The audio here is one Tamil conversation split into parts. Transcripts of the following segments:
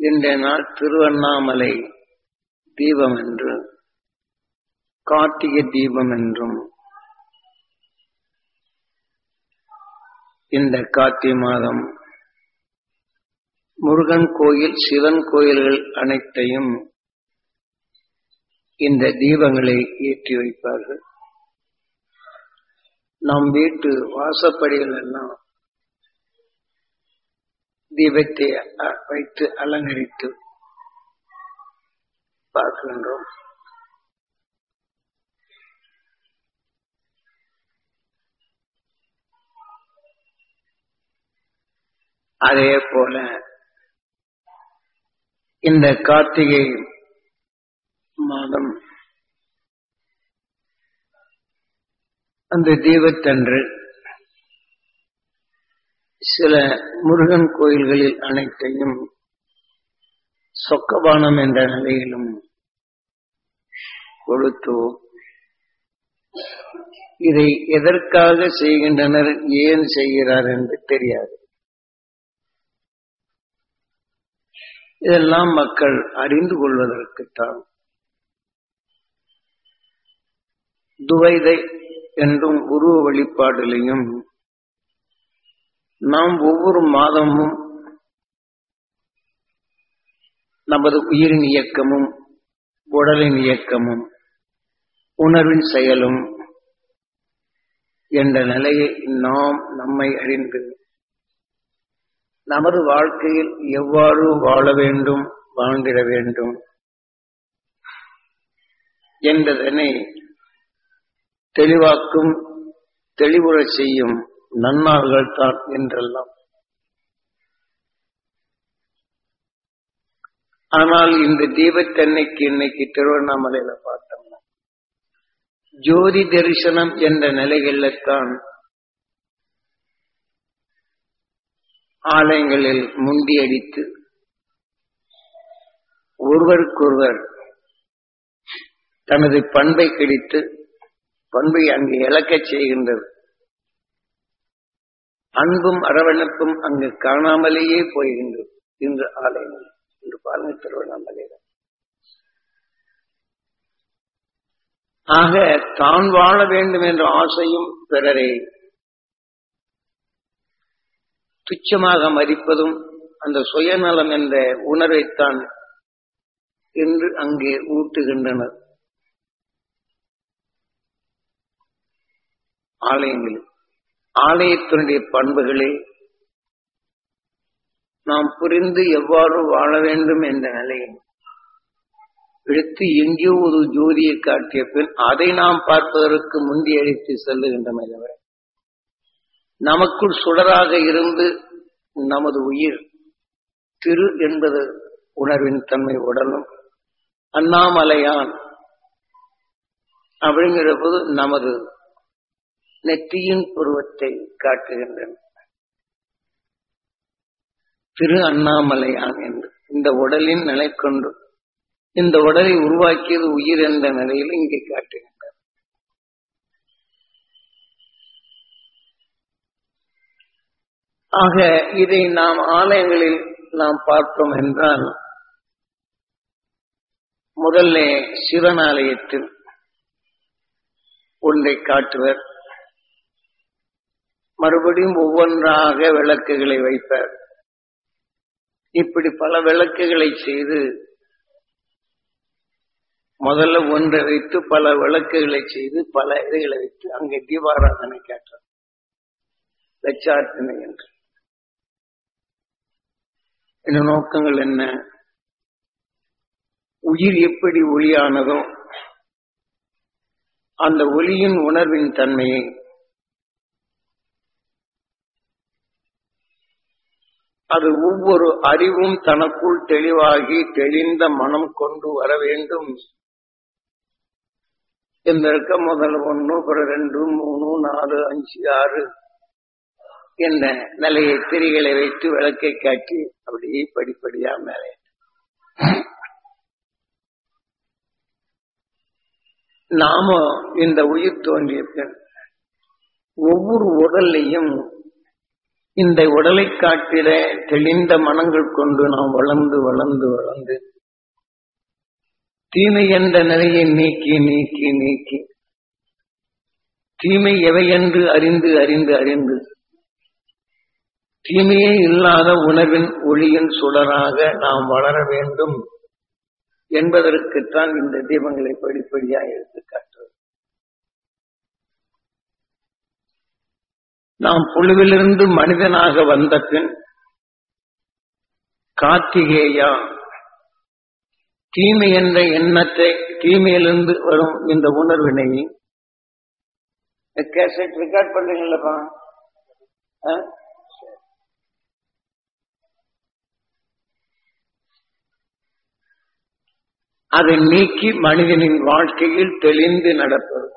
இன்றைய நாள் திருவண்ணாமலை தீபம் என்று, கார்த்திகை தீபம் என்றும், இந்த கார்த்திகை மாதம் முருகன் கோயில், சிவன் கோயில்கள் அனைத்தையும் இந்த தீபங்களை ஏற்றி வைப்பார்கள். நம் வீட்டு வாசப்படிகள் எல்லாம் தீபத்தை வைத்து அலங்கரித்து பார்க்கின்றோம். அதே போல இந்த கார்த்திகை மாதம் அந்த தீபத்தன்று சில முருகன் கோயில்களில் அனைத்தையும் சொக்கபானம் என்ற நிலையிலும் கொடுத்து, இதை எதற்காக செய்கின்றனர், ஏன் செய்கிறார் என்று தெரியாது. இதெல்லாம் மக்கள் அறிந்து கொள்வதற்குத்தான் துவைதை என்றும் உருவ வழிபாட்டிலையும் நாம் ஒவ்வொரு மாதமும் நமது உயிரின் இயக்கமும், உடலின் இயக்கமும், உணர்வின் செயலும் என்ற நிலையை நாம் நம்மை அறிந்து நமது வாழ்க்கையில் எவ்வாறு வாழ வேண்டும், வாழ்ந்திட வேண்டும் என்பதனை தெளிவாக்கும், தெளிவுறச் செய்யும் நன்னாள்கள் தான் என்றெல்லாம். ஆனால் இந்த தீபத்தன்னைக்கு இன்னைக்கு திருவண்ணாமலையில பார்த்தோம்னா ஜோதி தரிசனம் என்ற நிலைகளில்தான் ஆலயங்களில் முண்டியடித்து ஒருவருக்கொருவர் தனது பண்பை கிடைத்து பண்பை அங்கு இழக்கச் செய்கின்றது. அன்பும் அரவணைப்பும் அங்கு காணாமலேயே போகின்றது இன்று ஆலயங்கள். இன்று பாருங்க திருவண்ணாமலையில. ஆக தான் வாழ வேண்டும் என்ற ஆசையும் பிறரை துச்சமாக மதிப்பதும் அந்த சுயநலம் என்ற உணர்வைத்தான் என்று அங்கே ஊட்டுகின்றனர் ஆலயங்களில். ஆலயத்தினுடைய பண்புகளை நாம் புரிந்து எவ்வாறு வாழ வேண்டும் என்ற நிலையை எடுத்து எங்கேயோ ஒரு ஜோதியை காட்டிய பின் அதை நாம் பார்ப்பதற்கு முந்தி அழைத்து செல்லுகின்றன. நமக்குள் சுடராக இருந்து நமது உயிர் திரு என்பது உணர்வின் தன்மை உடலும் அண்ணாமலையான் அப்படிங்கிற போது நமது நெற்றியின் புருவத்தை காட்டுகின்றன. திரு அண்ணாமலையான் என்று இந்த உடலின் நிலை கொண்டு இந்த உடலை உருவாக்கியது உயிர் என்ற நிலையில் இங்கே காட்டுகின்றன. ஆக இதை நாம் ஆலயங்களில் நாம் பார்த்தோம் என்றால், முதல்ல சிவன் ஆலயத்தில் ஒன்றை காட்டுவர், மறுபடியும் ஒவ்வொன்றாக விளக்குகளை வைப்பார். இப்படி பல விளக்குகளை செய்து முதல்ல ஒன்றை வைத்து பல விளக்குகளை செய்து பல இதுகளை வைத்து அங்கே தீபாராதனை காட்டுறார், லட்சார்த்தனை என்று. இந்த நோக்கங்கள் என்ன? உயிர் எப்படி ஒளியானதோ அந்த ஒளியின் உணர்வின் தன்மையை அது ஒவ்வொரு அறிவும் தனக்குள் தெளிவாகி தெளிந்த மனம் கொண்டு வர வேண்டும் என்பதற்கு முதல் 1, 2, 3, 4, 5, 6 என்ற நிலையை திரிகளை வைத்து விளக்கை காட்டி அப்படியே படிப்படியா மேலே நாம இந்த உயிர் தோன்றிய பின் ஒவ்வொரு உடல்லையும் இந்த உடலை காட்டில தெளிந்த மனங்கள் கொண்டு நாம் வளர்ந்து வளர்ந்து வளர்ந்து தீமை என்ற நிலையை நீக்கி நீக்கி நீக்கி தீமை எவை என்று அறிந்து அறிந்து அறிந்து தீமையே இல்லாத உணர்வின் ஒளியின் சுடராக நாம் வளர வேண்டும் என்பதற்குத்தான் இந்த தீபங்களை படிப்படியாக எடுத்துக்காட்டுவது. நாம் புழுவிலிருந்து மனிதனாக வந்த பின் கார்த்திகேயா தீமை என்ற எண்ணத்தை தீமையிலிருந்து வரும் இந்த உணர்வினை கேசட் ரெக்கார்ட் பண்றீங்களப்பா, அதை நீக்கி மனிதனின் வாழ்க்கையில் தெளிந்து நடப்பது.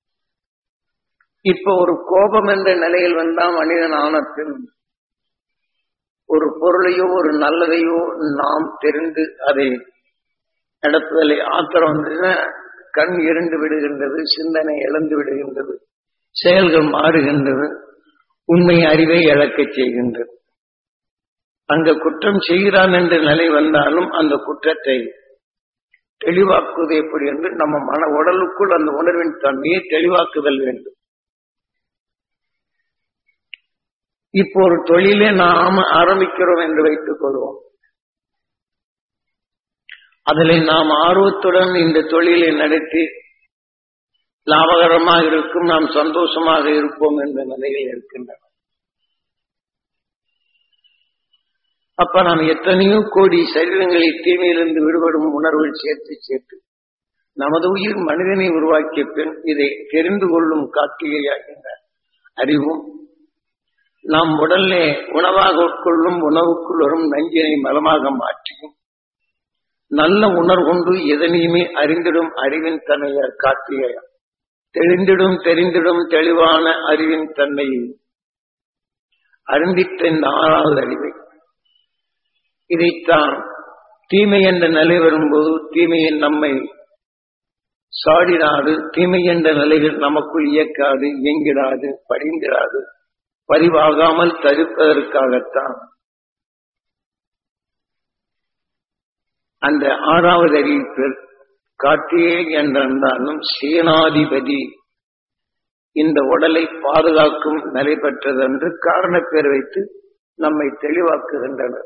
இப்ப ஒரு கோபம் என்ற நிலையில் வந்தா மனிதன் ஆனத்தின் ஒரு பொருளையோ ஒரு நல்லதையோ நாம் தெரிந்து அதை நடத்துதலை ஆத்திரம் வந்து கண் இருண்டு விடுகின்றது, சிந்தனை இழந்து விடுகின்றது, செயல்கள் மாறுகின்றது, உண்மை அறிவை இழக்கச் செய்கின்றது. அங்க குற்றம் செய்கிறான் என்ற நிலை வந்தாலும் அந்த குற்றத்தை தெளிவாக்குவது எப்படி என்று நம்ம மன உடலுக்குள் அந்த உணர்வின் தன்மையை தெளிவாக்குதல் வேண்டும். இப்போ ஒரு தொழிலே நாம ஆரம்பிக்கிறோம் என்று வைத்துக் கொள்வோம். அதில் நாம் ஆர்வத்துடன் இந்த தொழிலை நடத்தி லாபகரமாக இருக்கும், நாம் சந்தோஷமாக இருப்போம் என்ற நிலையில் இருக்கின்றன. அப்ப நாம் எத்தனையோ கோடி சரீரங்களை தீமையிலிருந்து விடுபடும் உணர்வுகள் சேர்த்து சேர்த்து நமது உயிர் மனிதனை உருவாக்கிய பின் இதை தெரிந்து கொள்ளும் கார்த்திகையாகின்ற அறிவும் நாம் உடலே உணவாக உட்கொள்ளும் உணவுக்குள் வரும் நஞ்சினை மலமாக மாற்றியும் நல்ல உணர்வுண்டு எதனையுமே அறிந்திடும் அறிவின் தன்மையை கார்த்திகையா தெரிந்திடும் தெரிந்திடும் தெளிவான அறிவின் தன்மையை அறிந்திட்ட இந்த 6வது அறிவை இதைத்தான் தீமை என்ற நிலை வரும்போது தீமையை நம்மை சாடினாது, தீமை என்ற நிலைகள் நமக்குள் இயக்காது, இயங்கிடாது, படிந்திடாது, பரிவாகாமல் தடுப்பதற்காகத்தான் அந்த 6வது அறிவிப்பில் கார்த்திகை என்றாலும் சேனாதிபதி இந்த உடலை பாதுகாக்கும் நிலை பெற்றது என்று காரணப்பேர் வைத்து நம்மை தெளிவாக்குகின்றனர்.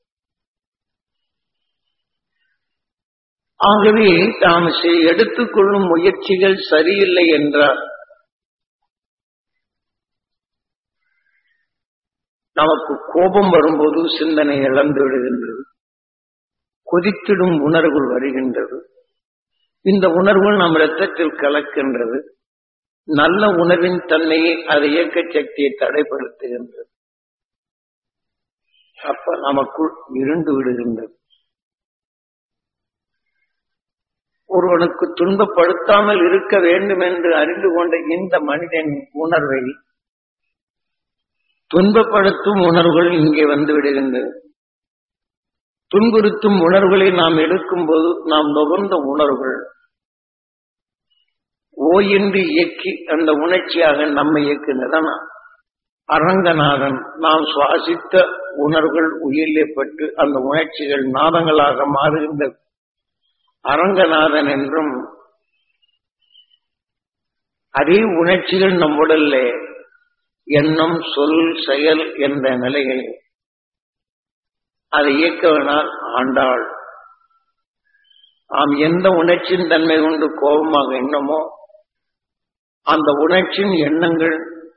ஆகவே நாம் எடுத்துக்கொள்ளும் முயற்சிகள் சரியில்லை என்றால் நமக்கு கோபம் வரும்போது சிந்தனை இழந்து விடுகின்றது, கொதித்திடும் உணர்வுகள் வருகின்றது. இந்த உணர்வு நம் இரத்தத்தில் கலக்கின்றது. நல்ல உணர்வின் தன்மையை அது இயக்க சக்தியை தடைப்படுத்துகின்றது. அப்ப நமக்குள் இருண்டு விடுகின்றது. ஒருவனுக்கு துன்பப்படுத்தாமல் இருக்க வேண்டும் என்று அறிந்து கொண்ட இந்த மனிதன் உணர்வை துன்பப்படுத்தும் உணர்வுகள் இங்கே வந்து விடுகின்றது. துன்புறுத்தும் உணர்வுகளை நாம் எடுக்கும் போது நாம் நுகர்ந்த உணர்வுகள் ஓயின்றி இயக்கி அந்த உணர்ச்சியாக நம்மை இயக்குகின்றன. அரங்கநாதன் நாம் சுவாசித்த உணர்வுகள் உயிரிலே பட்டு அந்த உணர்ச்சிகள் நாதங்களாக மாறுகின்றது. அரங்கநாதன் என்றும் அதே உணர்ச்சிகள் நம் உடல்ல எண்ணம் சொல் செயல் என்ற நிலைகள் அதை இயக்கவனால் ஆண்டாள். நாம் எந்த உணர்ச்சியின் தன்மை கொண்டு கோபமாக எண்ணமோ அந்த உணர்ச்சியின் எண்ணங்கள்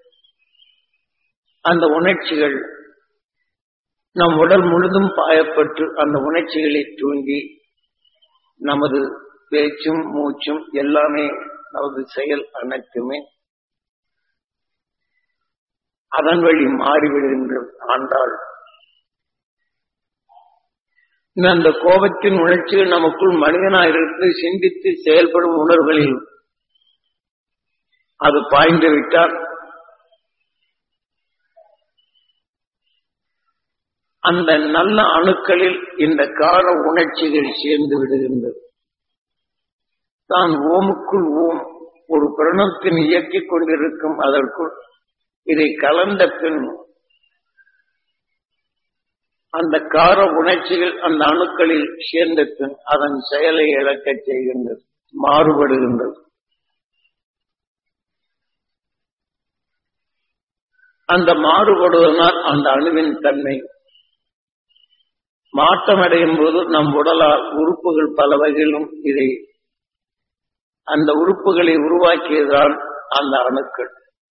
அந்த உணர்ச்சிகள் நம் உடல் முழுதும் பாயப்பட்டு அந்த உணர்ச்சிகளை தூண்டி நமது பேச்சும் மூச்சும் எல்லாமே நமது செயல் அனைத்துமே அதன் வழி மாறிவிடுகின்றது. ஆண்டாள் அந்த கோபத்தின் உணர்ச்சிகள் நமக்குள் மனிதனாயிருந்து சிந்தித்து செயல்படும் உணர்வுகளில் அது பாய்ந்து விட்டால் அந்த நல்ல அணுக்களில் இந்த கால உணர்ச்சிகள் சேர்ந்து விடுகின்றது. தான் ஓமுக்குள் ஓம் ஒரு பிரணத்தின் இயக்கிக் கொண்டிருக்கும் அதற்குள் இதை கலந்த பின் அந்த கார உணர்ச்சிகள் அந்த அணுக்களில் சேர்ந்து அதன் செயலை இழக்கச் செய்கின்றது, மாறுபடுகின்றது. அந்த மாறுபடுவதனால் அந்த அணுவின் தன்மை மாற்றமடையும் போது நம் உடலால் உறுப்புகள் பல வகையிலும் இதை அந்த உறுப்புகளை உருவாக்கியதால் அந்த அணுக்கள்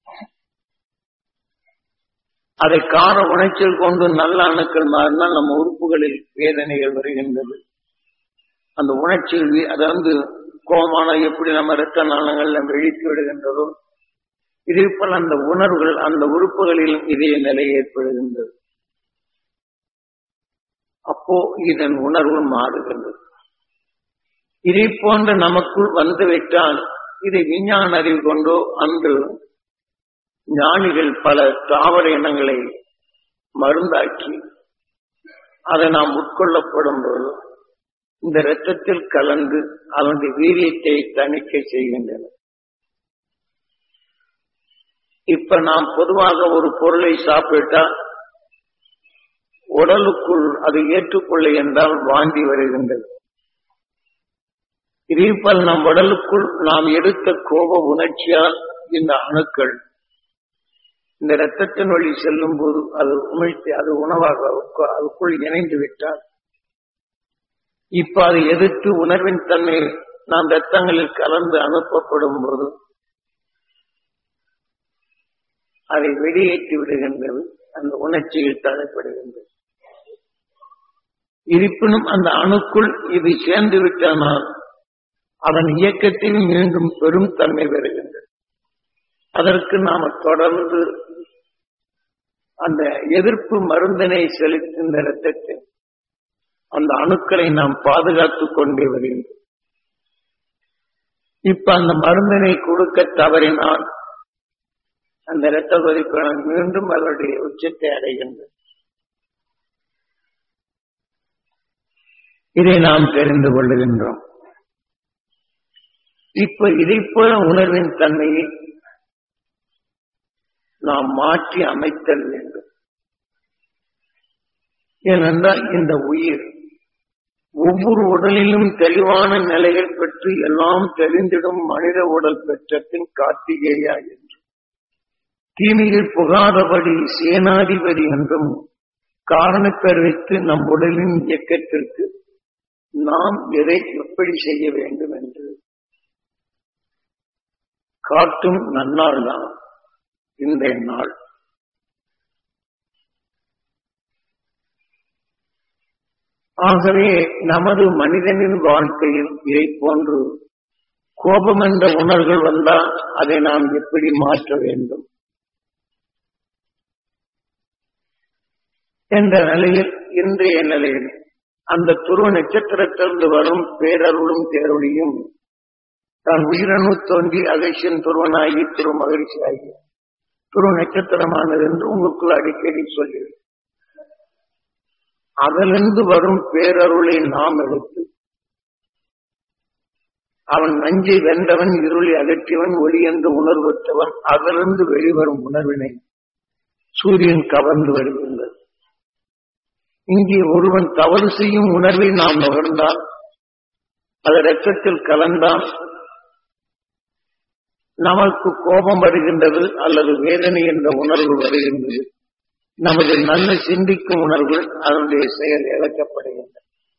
அதை கார உணர்ச்சியில் கொண்டு நல்ல அணுக்கள் மாறினால் நம்ம உறுப்புகளில் வேதனைகள் வருகின்றது. அந்த உணர்ச்சிகள் அதாவது கோமான எப்படி நம்ம இரத்த நாளங்கள் இழுத்து விடுகின்றதோ இதே போல் அந்த உணர்வுகள் அந்த உறுப்புகளில் இதே நிலை ஏற்படுகின்றது. அப்போ இதன் உணர்வு மாறுகின்றது. இதை போன்ற நமக்குள் வந்துவிட்டால் இதை விஞ்ஞான அறிவு கொண்டோ அன்று ஞானிகள் பல தாவர இனங்களை மருந்தாக்கி அதை நாம் உட்கொள்ளப்படும் போது இந்த இரத்தத்தில் கலந்து அதனுடைய வீரியத்தை தணிக்கை செய்கின்றன. இப்ப நாம் பொதுவாக ஒரு பொருளை சாப்பிட்டால் உடலுக்குள் அது ஏற்றுக்கொள்ள என்றால் வாந்தி வருகின்றது. இதேபோல் நம் உடலுக்குள் நாம் எடுத்த கோப உணர்ச்சியால் இந்த அணுக்கள் இந்த இரத்தத்தின் வழி செல்லும் போது அது உமிழ்த்தி அது உணவாக அதுக்குள் இணைந்து விட்டால் இப்ப அதை எதிர்த்து உணர்வின் தன்மை நாம் இரத்தங்களில் கலந்து அனுப்பப்படும் போது அதை வெளியேற்றி விடுகின்றது. அந்த உணர்ச்சியில் தடைப்படுகின்றது. இருப்பினும் அந்த அணுக்குள் இது சேர்ந்து விட்டானால் அதன் இயக்கத்தில் மீண்டும் பெரும் தன்மை பெறுகின்றது. அதற்கு நாம் தொடர்ந்து அந்த எதிர்ப்பு மருந்தினை செலுத்துகின்ற இரத்தத்தை அந்த அணுக்களை நாம் பாதுகாத்துக் கொண்டே வருகின்றோம். இப்ப அந்த மருந்தினை கொடுக்க தவறினால் அந்த இரத்த கொதிப்பு மீண்டும் அவருடைய உச்சத்தை அடைகின்றது. இதை நாம் தெரிந்து கொள்ளுகின்றோம். இப்ப இதை போல உணர்வின் தன்மையை நாம் மாற்றி அமைத்தல் வேண்டும். ஏனென்றால் இந்த உயிர் ஒவ்வொரு உடலிலும் தெளிவான நிலைகள் பெற்று எல்லாம் தெரிந்திடும் மனித உடல் பெற்ற பின் கார்த்திகேயா என்று தீமையில் புகாதபடி சேனாதிபதி என்றும் காரணப்பெயர் வைத்து நம் உடலின் இயக்கத்திற்கு நாம் எதை எப்படி செய்ய வேண்டும் என்று காட்டும் நன்னாள் தான் இந்த நாள். ஆகவே நமது மனிதனின் வாழ்க்கையில் இதை போன்று கோபம் என்ற உணர்வுகள் வந்தால் அதை நாம் எப்படி மாற்ற வேண்டும் என்ற நிலையில் இன்றைய நிலையில் அந்த துருவ நட்சத்திரத்திலிருந்து வரும் பேரருளும் தேரொழியும் தான் உயிரணு தோன்றி அகசியன் துருவனாகி துருவ மகிழ்ச்சி ஆகி துருவ நட்சத்திரமானது என்று உங்களுக்குள் அடிக்கடி சொல்லுவேன். அதிலிருந்து வரும் பேரருளை நாம் எடுத்து அவன் நஞ்சை வென்றவன் இருளை அகற்றியவன் ஒளி என்று உணர்வற்றவன் அதிலிருந்து வெளிவரும் உணர்வினை சூரியன் கவர்ந்து வருகின்றது. இங்கே ஒருவன் தவறு செய்யும் உணர்வை நாம் நுகர்ந்தால் அது இரத்தத்தில் கலந்தால் நமக்கு கோபம் வருகின்றது அல்லது வேதனை என்ற உணர்வு வருகின்றது. நமது நல்ல சிந்திக்கும் உணர்வுகள் அதனுடைய செயல் இழக்கப்படுகின்றன.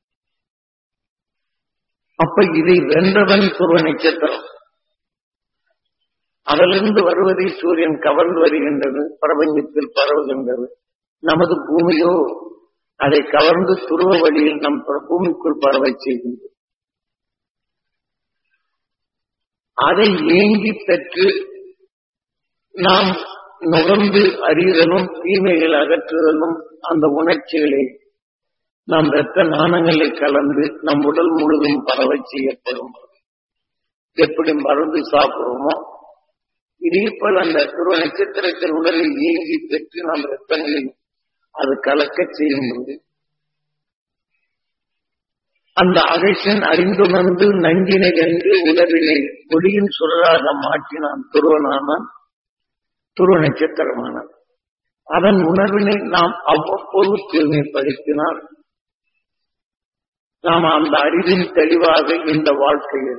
அப்ப இதை வென்றவன் துருவ நட்சத்திரம் அதிலிருந்து வருவதை சூரியன் கவர்ந்து வருகின்றது, பிரபஞ்சத்தில் பரவுகின்றது. நமது பூமியோ அதை கவர்ந்து துருவ வழியில் நம் பூமிக்குள் பரவச் செய்கின்றது. அதை ஏங்கி பெற்று நாம் நுகர்ந்து அறிதலும் தீமைகள் அகற்றுதலும் அந்த உணர்ச்சிகளை நாம் இரத்த நாணங்களில் கலந்து நம் உடல் முழுதும் பரவச் செய்யப்படும். எப்படி மருந்து சாப்பிடுவோமோ இதே போல் அந்த துருவ நட்சத்திரத்தின் உடலில் ஏங்கி பெற்று நாம் இரத்தங்களில் அது கலக்க செய்யும்போது அந்த அகசியன் அறிந்துணர்ந்து நஞ்சினை வென்று உணர்வினை ஒளியின் சுடராக மாற்றினான். துருவனானான், துருவ நட்சத்திரமானான். அதன் உணர்வினை நாம் அவ்வப்போது தூய்மைப்படுத்தினால் நாம் அந்த அறிவின் தெளிவாக இந்த வாழ்க்கையில்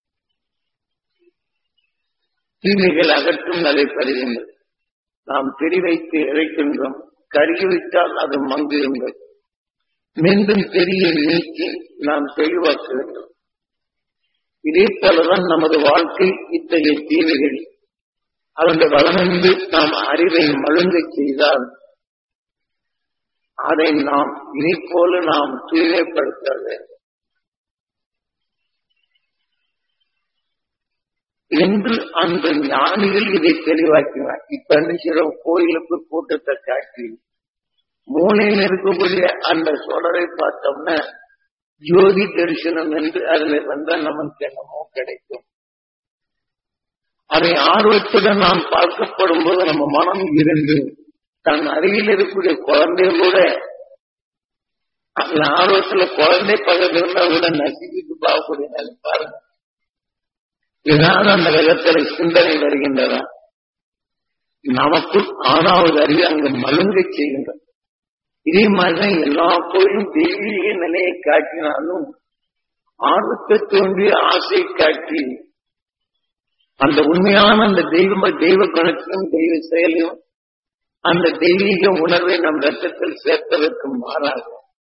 தீமைகள் அகற்றும் நிலை பெறுகின்றது. நாம் தெரிவைத்து இழைக்கின்றோம், கருகிவிட்டால் அது மங்குகின்றது. மீண்டும் தெரிய நீக்கி நாம் தெளிவாக்குகின்றோம். இதே போலதான் நமது வாழ்க்கை இத்தகைய தீமைகள் அதனுடைய வளர்ந்து நாம் அறிவை மழுங்கச் செய்தால் அதை நாம் இதை போல நாம் தூய்மைப்படுத்த வேண்டும் என்று அந்த ஞானிகள் இதை தெளிவாக்கினார். இப்ப சில கோயிலுக்கு கூட்டத்தை காட்டி மூலையில் இருக்கக்கூடிய அந்த தொடரை பார்த்தோம்னா ஜோதி தரிசனம் என்று அதில் வந்தால் நமக்கு என்னமோ கிடைக்கும். அதை ஆர்வத்துடன் நாம் பார்க்கப்படும் போது நம்ம மனம் இருந்து தன் அருகில் இருக்கக்கூடிய குழந்தைகளோட அந்த ஆர்வத்துல குழந்தை பக்கத்துல இருந்தா கூட நசிக்கிட்டு பார்க்கக்கூடிய நிலை பாருங்க. ஏதாவது அந்த விதத்துல சிந்தனை வருகின்றதா? நமக்குள் ஆறாவது அறிவு அங்கு மழுங்கை செய்கின்றது. இதே மாதிரிதான் எல்லா கோயிலும் தெய்வீக நிலையை காட்டினாலும் ஆர்வத்தை தோன்றிய ஆசை காட்டி அந்த உண்மையான அந்த தெய்வ குணத்தையும் தெய்வ செயலையும் அந்த தெய்வீக உணர்வை நம் ரத்தத்தில் சேர்ப்பதற்கு மாறாக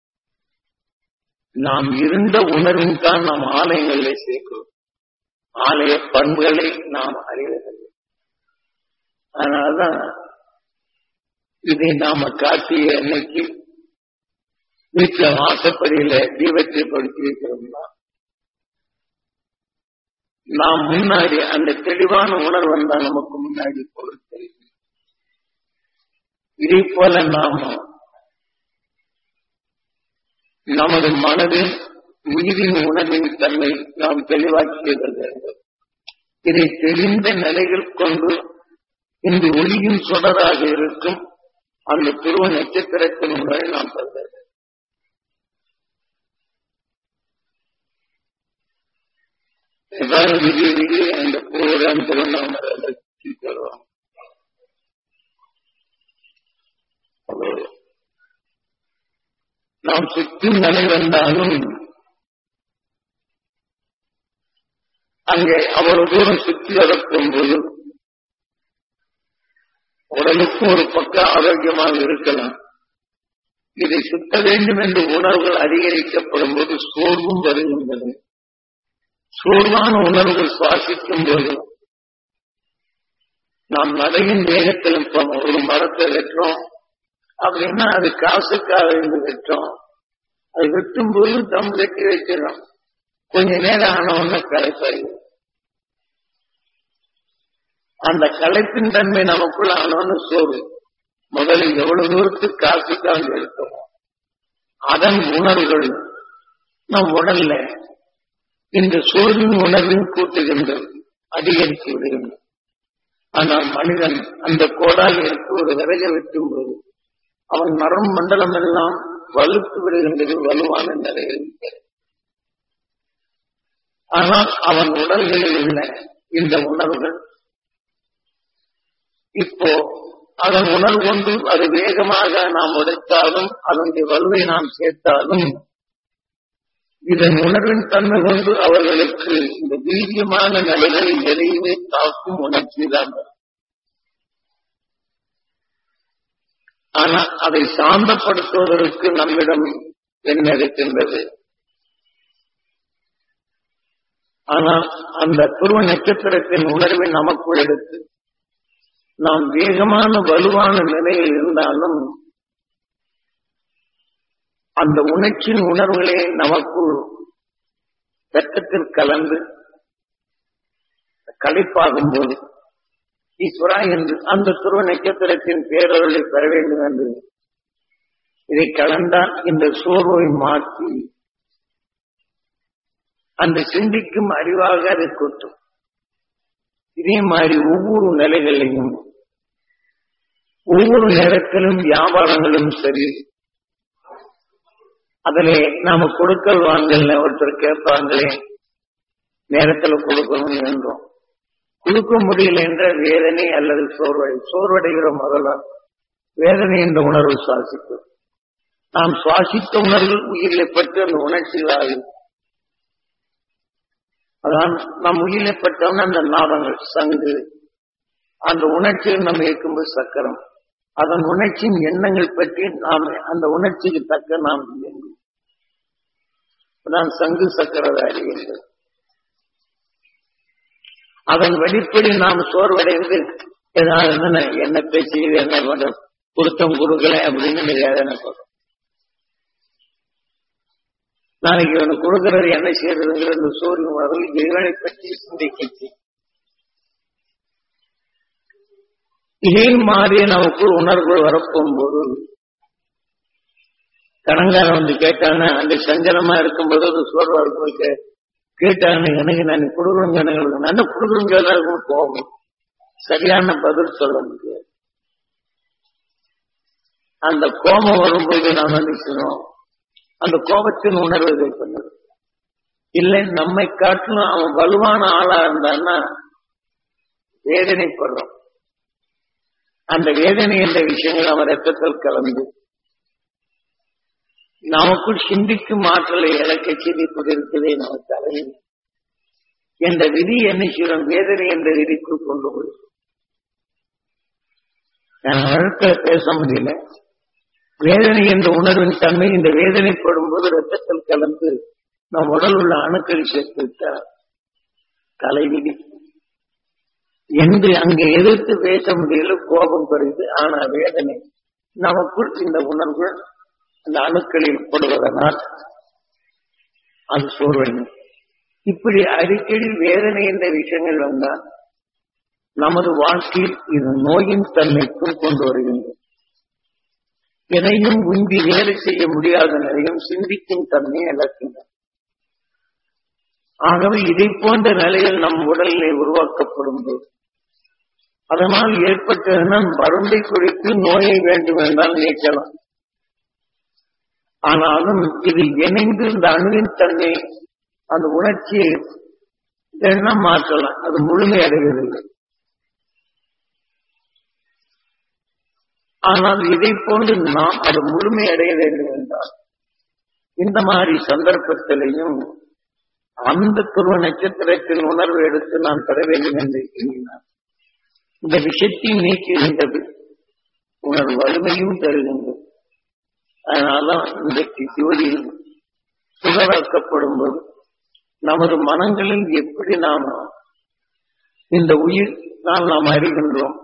நாம் இருந்த உணர்வின் தான் நாம் ஆலயங்களில் சேர்க்கிறோம். ஆலய பண்புகளை நாம் அறிவதில்லை. அதனால்தான் இதை நாம காட்டிய அன்னைக்கு வீட்டுல வாசப்படியில தீபத்தை படுத்தியிருக்கிறோம்னா நாம் முன்னாடி அந்த தெளிவான உணர்வு வந்தா நமக்கு முன்னாடி பொருள் தெரியும். இதே போல நாம நமது மனதின் உயிரின் உணர்வின் தன்மை நாம் தெளிவாக்கியது வேண்டும். இதை தெரிந்த நிலைகள் கொண்டு இந்த ஒளியின் சுடராக இருக்கும் அந்த துருவ நட்சத்திரத்தின் உணர்வை நாம் பெறுவது. எவ்வாறு விதிய விதிய அந்த ப்ரோக்ராம்கள் நாம் ரசிக்கிறோம். நாம் சுற்றி நிலை வந்தாலும் அங்கே அவ்வளவு தூரம் சுற்றி வரக்கும் போது உடலுக்கும் ஒரு பக்கம் ஆரோக்கியமாக இருக்கலாம். இதை சுத்த வேண்டும் என்ற உணர்வுகள் அதிகரிக்கப்படும் போது சோர்வும் வருகின்றது. சோர்வான உணர்வுகள் சுவாசிக்கும் போது நாம் நடையின் வேகத்தில் ஒரு மரத்தை வெற்றோம் அப்படின்னா அது காசுக்காக இருந்து வெற்றோம். அது வெட்டும் போது தம் வெட்டி வைக்கிறோம். கொஞ்ச நேரம் ஆனவொன்னு களைப்பாரு. அந்த களைப்பின் தன்மை நமக்குள்ள ஆனவொன்னு சோறு. முதலில் எவ்வளவு தூரத்துக்கு காசுக்காக எடுத்தோம் அதன் உணர்வுகள் நம் உடல்ல இந்த சோர்வின் உணர்வையும் கூட்டுகின்றது, அதிகரித்து விடுகின்றது. ஆனால் மனிதன் அந்த கோடால் எடுத்து ஒரு விறகை வெட்டும் போது அவன் நரம் மண்டலம் எல்லாம் வலுத்து விடுகின்றது, வலுவான நிலையில். ஆனால் அவன் உடல்களில் உள்ள இந்த உணர்வுகள் இப்போ அதன் உணர்வு கொண்டு அது வேகமாக நாம் உடைத்தாலும் அதனுடைய வலுவை நாம் சேர்த்தாலும் இதன் உணர்வின் தன்மை கொண்டு அவர்களுக்கு இந்த வீரியமான நிலைகளை எதையுமே தாக்கும் உணர்ச்சிதான். ஆனால் அதை சாந்தப்படுத்துவதற்கு நம்மிடம் என்ன இருக்கின்றது? ஆனால் அந்த துருவ நட்சத்திரத்தின் உணர்வை நமக்குள் எடுத்து நாம் வேகமான வலுவான நிலையில் இருந்தாலும் அந்த உணர்ச்சியின் உணர்வுகளே நமக்குள் ரத்தத்தில் கலந்து களைப்பாகும் போது ஈஸ்வரா என்று அந்த துருவ நட்சத்திரத்தின் பேரருளை பெற வேண்டும் என்று இதை கலந்தால் இந்த சோர்வை மாற்றி அந்த சிந்திக்கும் அறிவாக அதை கொட்டும். இதே மாதிரி ஒவ்வொரு நிலைகளையும் ஒவ்வொரு நேரத்திலும் வியாபாரங்களும் சரி, அதிலே நாம கொடுக்கல் வாங்கல ஒருத்தர் கேட்பாங்களே நேரத்தில் கொடுக்கணும் என்றோம். கொடுக்க முடியல என்ற வேதனை அல்லது சோர்வடைகிற முதல்ல வேதனை என்ற உணர்வு சுவாசிக்கும். நாம் சுவாசித்த உணர்வு உயிரிலை பற்றி அந்த உணர்ச்சிகளாகும். அதான் நம் உயிரிலை பற்றவன அந்த நாதங்கள் சங்கு, அந்த உணர்ச்சியில் நம்ம இருக்கும்போது சக்கரம், அதன் உணர்ச்சியின் எண்ணங்கள் பற்றி நாம் அந்த உணர்ச்சிக்கு தக்க நாம் இயங்கும். சங்கு சக்கரதாரி என்று அதன் வெளிப்படி நாம் சோர்வடைந்து ஏதாவது என்ன பேச்சு என்ன பண்ற பொருத்தம் கொடுக்கல அப்படின்னு வேதனை சொல்றோம். நாளைக்கு இவனை கொடுக்கிறது என்ன செய்யறதுங்கிற சோர்வு உணர்வு இறைவனை பற்றி சிந்திக்கிச்சு. இதே மாதிரி நமக்கு உணர்வு வரப்போகும்போது கடங்காரன் வந்து கேட்டாங்கன்னா அந்த சஞ்சலமா இருக்கும்போது ஒரு சோர்வா இருக்கும் கேட்டாங்க, எனக்கு நான் கொடுக்குறோங்க நல்ல கொடுக்குறோங்க எல்லாருக்கும் போகும். சரியான பதில் சொல்ல முடியாது. அந்த கோபம் வரும்போது நாம் நினைக்கணும், அந்த கோபத்தின் உணர்வு இதை பண்ணது இல்லை. நம்மை காட்டிலும் அவன் வலுவான ஆளா இருந்தான்னா வேதனைப்படுறோம். அந்த வேதனை என்ற விஷயங்கள் அவன் ரத்தத்தில் கலந்து நமக்குள் சிந்திக்கும் ஆற்றலை இழக்க செய்து கொண்டிருக்கிறதே நம்ம தலையில் என்ற விதி என்ன செய்யும், வேதனை என்ற விதிக்குள் கொண்டு போய் வழக்க பேச முடியல. வேதனை என்ற உணர்வின் தன்மை இந்த வேதனைப்படும் போது ரத்தத்தில் கலந்து நம் உடல் உள்ள அணுக்கள் சேர்த்து விட்டார் தலைவிதி என்று அங்கே எதிர்த்து பேச முடியல. கோபம் குறைந்து ஆனா வேதனை நமக்குள் இந்த உணர்வு அந்த அணுக்களில் போடுவதனால் அது சோர்வடையும். இப்படி அடிக்கடி வேதனை என்ற விஷயங்கள் வந்தால் நமது வாழ்க்கையில் இது நோயின் தன்மைக்கும் கொண்டு வருகின்றது. எதையும் உந்தி வேலை செய்ய முடியாத நிலையும் சிந்திக்கும் தன்மையை இழக்கின்றன. ஆகவே இதை போன்ற நிலையில் நம் உடலிலே உருவாக்கப்படும் போது அதனால் ஏற்பட்ட மருந்தை குடித்து நோயை வேண்டும் என்றால் நீக்கலாம். ஆனாலும் இது இணைந்து இந்த அணுவின் தன்மை அந்த உணர்ச்சியை எண்ணம் மாற்றலாம். அது முழுமை அடைவதில்லை. ஆனால் இதை போன்று நாம் அது முழுமை அடைய வேண்டும் என்றால் இந்த மாதிரி சந்தர்ப்பத்திலையும் அந்த துருவ நட்சத்திரத்தின் உணர்வு எடுத்து நான் பெற வேண்டும் என்று எண்ணினார். இந்த விஷயத்தை நீக்குகின்றது, உணர்வு வலிமையும் தருகின்றது. அதனால்தான் இன்றைக்கு ஜோதியில் சுகவாக்கப்படும் போது நமது மனங்களில் எப்படி நாம் இந்த உயிர் நாம் அறிகின்றோம்.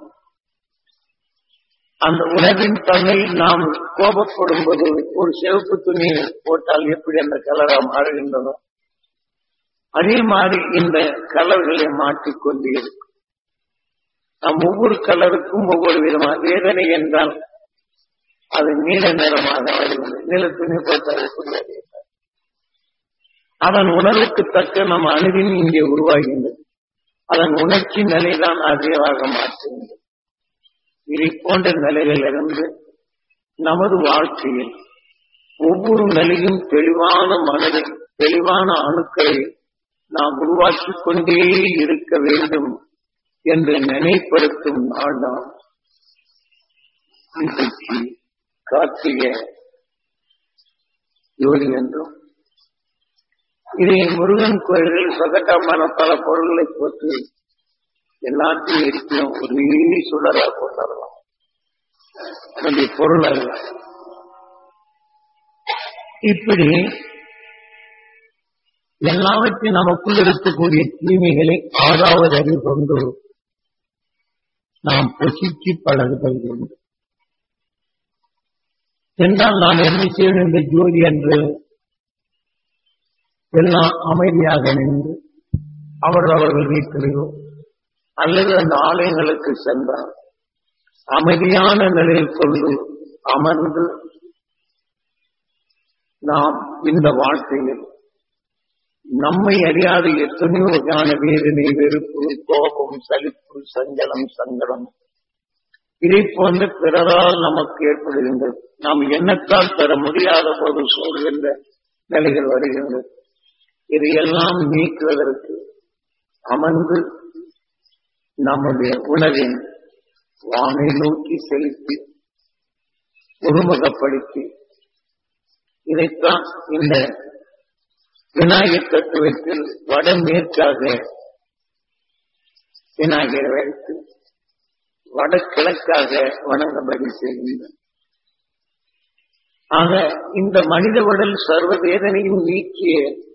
அந்த உணர்வின் தன்மை நாம் கோபப்படும் போது ஒரு சிவப்பு துணியை போட்டால் எப்படி அந்த கலரா மாறுகின்றனோ அதே மாதிரி இந்த கலர்களை மாற்றிக்கொண்டு இருக்கும். நாம் ஒவ்வொரு கலருக்கும் ஒவ்வொரு விதமான வேதனை என்றால் அது நீல நிறமாக வருகிறது. நீல துணி போட்டால் புரியாது. அதன் உணர்வுக்கு தக்க நம் அணுவின் இங்கே உருவாகின்றது. அதன் உணர்ச்சி நிலைதான் அதிகமாக மாற்றுகின்றது. இதை போன்ற நிலைகளிலிருந்து நமது வாழ்க்கையில் ஒவ்வொரு நிலையும் தெளிவான மனதை தெளிவான அணுக்களை நாம் உருவாக்கிக் கொண்டே இருக்க வேண்டும் என்று நினைப்படுத்தும் நாள் தான் இன்றைக்கு கார்த்திகை ஜோதி என்றும் இதை முருகன் கோயில்கள் சகட்டமான பல பொருள்களை போட்டு எல்லாத்தையும் இருக்கிறோம் ஒரு சுடரா கொண்டாடலாம். அதனுடைய பொருள் அல்ல. இப்படி எல்லாவற்றையும் நமக்குள் இருக்கக்கூடிய தீமைகளை ஆறாவது அறிவு கொண்டு நாம் பொசிச்சு பழகுதல் வேண்டும் என்றால் நாம் என்ன செய்ய இந்த ஜோதி என்று எல்லாம் அமைதியாக நின்று அவர்கள் வீட்டிலேயோ அல்லது அந்த ஆலயங்களுக்கு சென்றால் அமைதியான நிலையில் கொண்டு அமர்ந்து நாம் இந்த வாழ்க்கையில் நம்மை அறியாத எத்தனையோ வகையான வேதனை, வெறுப்பு, கோபம், சலிப்பு, சஞ்சலம், சங்கடம் இதை போன்ற பிறரால் நமக்கு ஏற்படுகின்றது. நாம் எண்ணத்தால் பெற முடியாத போது சொல்கின்ற நிலைகள் வருகின்றது. இதையெல்லாம் நீக்குவதற்கு அமர்ந்து நம்முடைய உணவின் வானை நோக்கி செலுத்தி உருமுகப்படுத்தி இதைத்தான் இந்த விநாயகர் தத்துவத்தில் வடமேற்காக விநாயகரை வைத்து வடகிழக்காக வணங்கபடி செய்கின்றனர். ஆக இந்த மனித உடல் சர்வ வேதனையும் நீக்கிய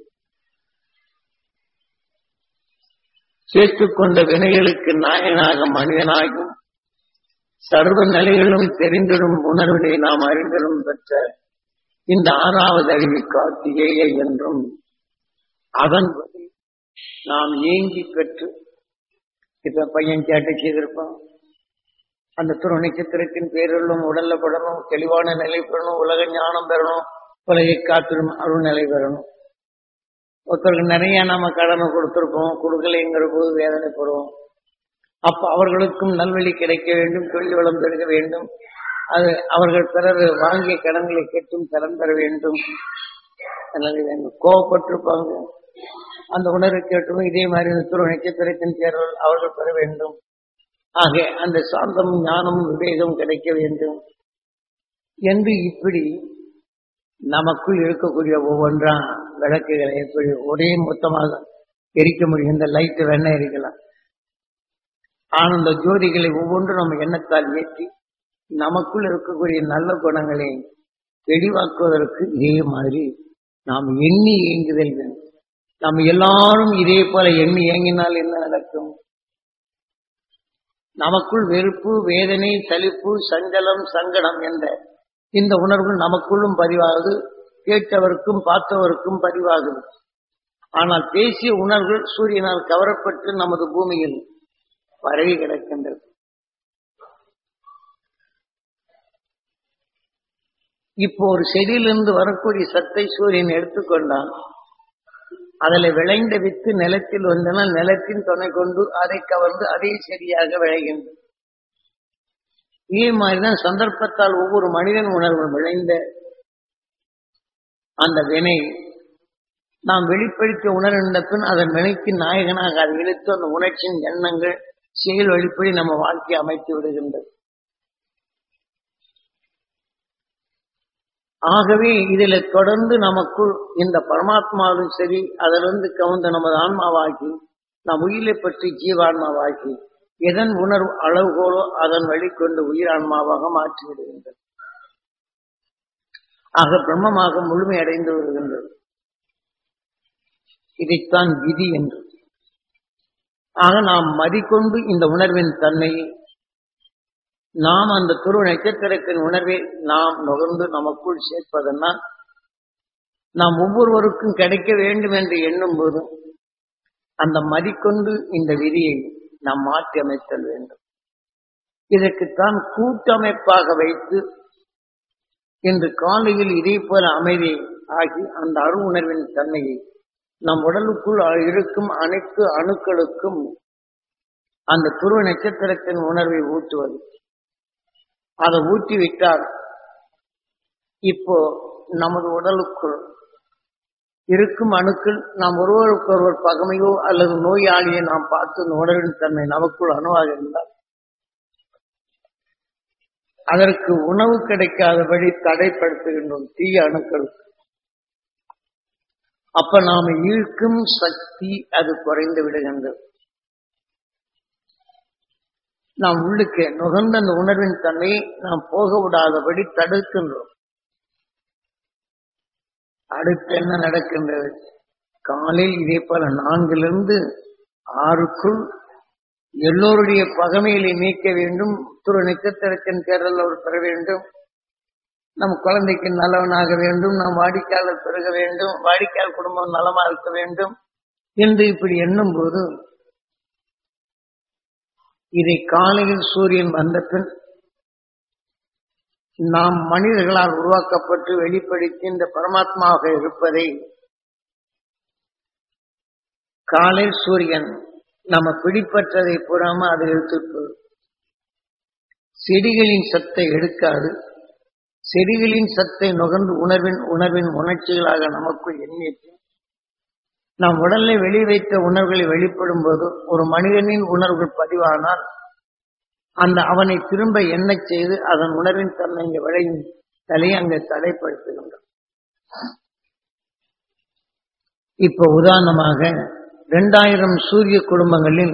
சேர்த்துக் கொண்ட வினைகளுக்கு நாயனாக மனிதனாகும் சர்வ நிலைகளும் தெரிந்திடும் உணர்வினை நாம் அறிந்திடும் பெற்ற இந்த 6வது அறிவு கார்த்திகேய என்றும் அதன் நாம் ஏங்கி பெற்று இப்ப பையன் கேட்டு செய்திருப்பான். அந்த துரு நட்சத்திரத்தின் பேரிலும் உடல்ல படணும், தெளிவான நிலை பெறணும், உலக ஞானம் பெறணும், உலகை காத்திடும் அருள் நிலை பெறணும். ஒருத்தருக்கு நிறைய நாம கடனை கொடுத்திருப்போம், கொடுக்கலைங்கிற போது வேதனைப்படுவோம். அப்ப அவர்களுக்கும் நல்வழி கிடைக்க வேண்டும், தொழில் வளம் பெருக வேண்டும், அது அவர்கள் பிறர் வாங்கிய கடன்களை கேட்டும் கடன் பெற வேண்டும். கோவப்பட்டிருப்பாங்க, அந்த உணர்வை கேட்டும் இதே மாதிரி துரு நட்சத்திரத்தின் பேர்கள் அவர்கள் பெற வேண்டும். ஆக அந்த சாந்தம் ஞானம் விவேகம் கிடைக்க வேண்டும் என்று இப்படி நமக்குள் இருக்கக்கூடிய ஒவ்வொன்றா விளக்குகளை எப்படி ஒரே மொத்தமாக எரிக்க முடியும். இந்த லைட் வேணா எரிக்கலாம். ஆனந்த ஜோதிகளை ஒவ்வொன்றும் நம்ம எண்ணத்தால் ஏற்றி நமக்குள் இருக்கக்கூடிய நல்ல குணங்களை தெளிவாக்குவதற்கு இதே மாதிரி நாம் எண்ணி இயங்குதல் வேண்டும். நம்ம எல்லாரும் இதே போல எண்ணி இயங்கினால் என்ன நடக்கும்? நமக்குள் வெறுப்பு, வேதனை, சலிப்பு, சஞ்சலம், சங்கடம் என்ற இந்த உணர்வு நமக்குள்ளும் பதிவாகுது, கேட்டவருக்கும் பார்த்தவருக்கும் பதிவாகுது. ஆனால் பேசிய உணர்வுகள் சூரியனால் கவரப்பட்டு நமது பூமியில் பரவி கிடக்கின்றது. இப்போ ஒரு செடியிலிருந்து வரக்கூடிய சத்தை சூரியன் எடுத்துக்கொண்டால் அதில் விளைந்த வித்து நிலத்தில் வந்தனால் நிலத்தின் துணை கொண்டு அதை கவர்ந்து அதே சரியாக விளைகின்றது. இதே மாதிரிதான் சந்தர்ப்பத்தால் ஒவ்வொரு மனிதன் உணர்வு விளைந்த அந்த வினை நாம் வெளிப்படுத்திய உணர்ந்த பின் அதன் வினைக்கு நாயகனாக அதை இழுத்து அந்த உணர்ச்சியின் எண்ணங்கள் செயல் வழிப்படி நம்ம வாழ்க்கையை அமைத்து விடுகின்றது. ஆகவே இதில் தொடர்ந்து நமக்குள் இந்த பரமாத்மாவும் சரி அதிலிருந்து கவுந்த நமது ஆன்மாவாகி நம் உயிரை பற்றி ஜீவான்மாவாகி எதன் உணர்வு அளவுகோலோ அதன் வழிகொண்டு உயிரான்மாவாக மாற்றிவிடுகின்றது. ஆக பிரம்மமாக முழுமை அடைந்து வருகின்றது. இதைத்தான் விதி என்று. ஆக நாம் மதிக்கொண்டு இந்த உணர்வின் தன்மையை நாம் அந்த துருவ நட்சத்திரத்தின் உணர்வை நாம் நுகர்ந்து நமக்குள் சேர்ப்பதனால் நாம் ஒவ்வொருவருக்கும் கிடைக்க வேண்டும் என்று எண்ணும் போது அந்த மதிக்கொண்டு இந்த விதியை நாம் மாற்றி அமைத்தல் வேண்டும். இதற்குத்தான் கூட்டமைப்பாக வைத்து இன்று காலையில் இதே போல அமைதி ஆகி அந்த அரு உணர்வின் தன்மையை நம் உடலுக்குள் இருக்கும் அனைத்து அணுக்களுக்கும் அந்த துருவ நட்சத்திரத்தின் உணர்வை ஊட்டுவது. அதை ஊற்றிவிட்டால் இப்போ நமது உடலுக்குள் இருக்கும் அணுக்கள் நாம் ஒருவருக்கொருவர் பகமையோ அல்லது நோயாளியை நாம் பார்த்து இந்த உணர்வின் தன்மை நமக்குள் அணுவாக இருந்தால் அதற்கு உணவு கிடைக்காதபடி தடைப்படுத்துகின்றோம் தீய அணுக்கள். அப்ப நாம ஈர்க்கும் சக்தி அது குறைந்து விடுகின்றது. நாம் உள்ளுக்கு நுகர்ந்த அந்த உணர்வின் தன்மையை நாம் போக விடாதபடி தடுக்கின்றோம். அடுத்து என்ன நடக்கின்றது? காலையில் இதே போல 4 to 6 எல்லோருடைய பகமையிலே நீக்க வேண்டும். துரு நட்சத்திரத்தின் பேரில் அவர் பெற வேண்டும். நம் குழந்தைக்கு நல்லவனாக வேண்டும், நம் வாடிக்கையாளர் பெருக வேண்டும், வாடிக்கையாளர் குடும்பம் நலமா இருக்க வேண்டும் என்று இப்படி எண்ணும் போது இதை காலையில் சூரியன் வந்த பின் நாம் மனிதர்களால் உருவாக்கப்பட்டு வெளிப்படுத்தி இந்த பரமாத்மாவாக இருப்பதை காலை சூரியன் நம்ம பிடிப்பற்றதை புறாம அதை எடுத்து செடிகளின் சத்தை எடுக்காது. செடிகளின் சத்தை நுகர்ந்து உணர்வின் உணர்ச்சிகளாக நமக்குள் எண்ணேற்றி நாம் உடலை வெளி வைத்த உணர்வுகளை வெளிப்படும் போது ஒரு மனிதனின் உணர்வுகள் பதிவானால் அந்த அவனை திரும்ப எண்ணச் செய்து அதன் உணர்வின் தன்மை இங்கே விளையும் தலையை அங்கே தடைப்படுத்துகின்றான். இப்ப உதாரணமாக 2000 சூரிய குடும்பங்களில்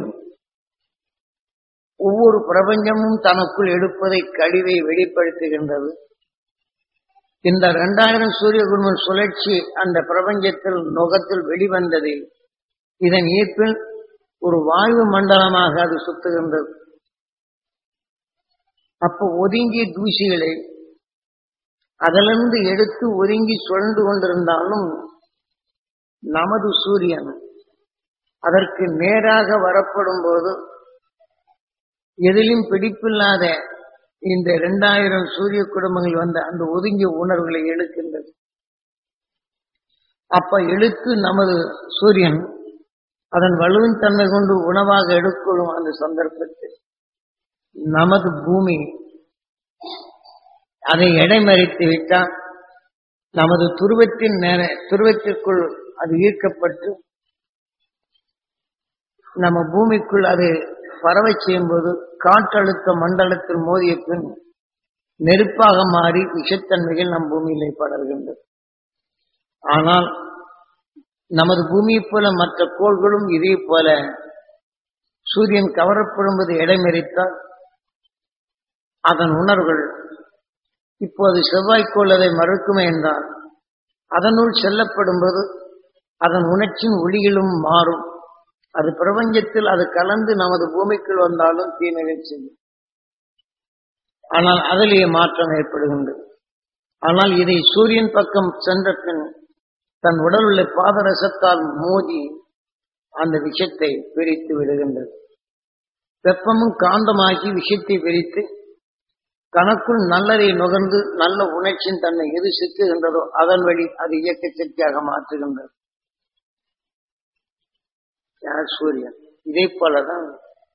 ஒவ்வொரு பிரபஞ்சமும் தனக்குள் எடுப்பதை கழிவை வெளிப்படுத்துகின்றது. இந்த 2000 சூரிய குடும்பம் சுழற்சி அந்த பிரபஞ்சத்தில் நுகத்தில் வெளிவந்தது. இதன் ஈர்ப்பில் ஒரு வாயு மண்டலமாக அது சுத்துகின்றது. அப்போ ஒதுங்கிய தூசிகளை அதிலிருந்து எடுத்து ஒதுங்கி சுழன்று கொண்டிருந்தாலும் நமது சூரியன் அதற்கு நேராக வரப்படும் போது எதிலும் பிடிப்பில்லாத இந்த 2000 சூரிய குடும்பங்கள் வந்த அந்த ஒதுங்கிய உணர்வுகளை இழுக்கின்றது. அப்ப இழுத்து நமது சூரியன் அதன் வலுவின் தன்மை கொண்டு உணவாக எடுக்கொள்ளும் அந்த சந்தர்ப்பத்தில் நமது பூமி அதை இடைமறித்து விட்டால் நமது துருவத்திற்குள் அது ஈர்க்கப்பட்டு நம்ம பூமிக்குள் அது பறவை செய்யும் போது காற்றழுத்த மண்டலத்தில் மோதிய பின் நெருப்பாக மாறி விஷத்தன்மைகள் நம் பூமியிலே படர்கின்றது. ஆனால் நமது பூமியைப் போல மற்ற கோள்களும் இதே போல சூரியன் கவரப்படும்போது இடைமறித்தால் அதன் உணர்வுகள் இப்போது செவ்வாய்க்கோள் அதை மறுக்குமே என்றால் அதனுள் செல்லப்படும் போது அதன் உணர்ச்சியின் ஒளிகளும் மாறும். அது பிரபஞ்சத்தில் அது கலந்து நமது பூமிக்குள் வந்தாலும் தீமையை செய்யும். ஆனால் அதிலேயே மாற்றம் ஏற்படுகின்றது. ஆனால் இதை சூரியன் பக்கம் சென்ற பின் தன் உடல் உள்ள பாதரசத்தால் மோதி அந்த விஷத்தை பிரித்து விடுகின்றது. வெப்பமும் காந்தமாகி விஷத்தை பிரித்து தனக்குள் நல்லதை நுகர்ந்து நல்ல உணர்ச்சியின் தன்னை எது சிக்குகின்றதோ அதன் வழி அது இயக்க சக்தியாக மாற்றுகின்றது. யார்? சூரியன். இதே போலதான்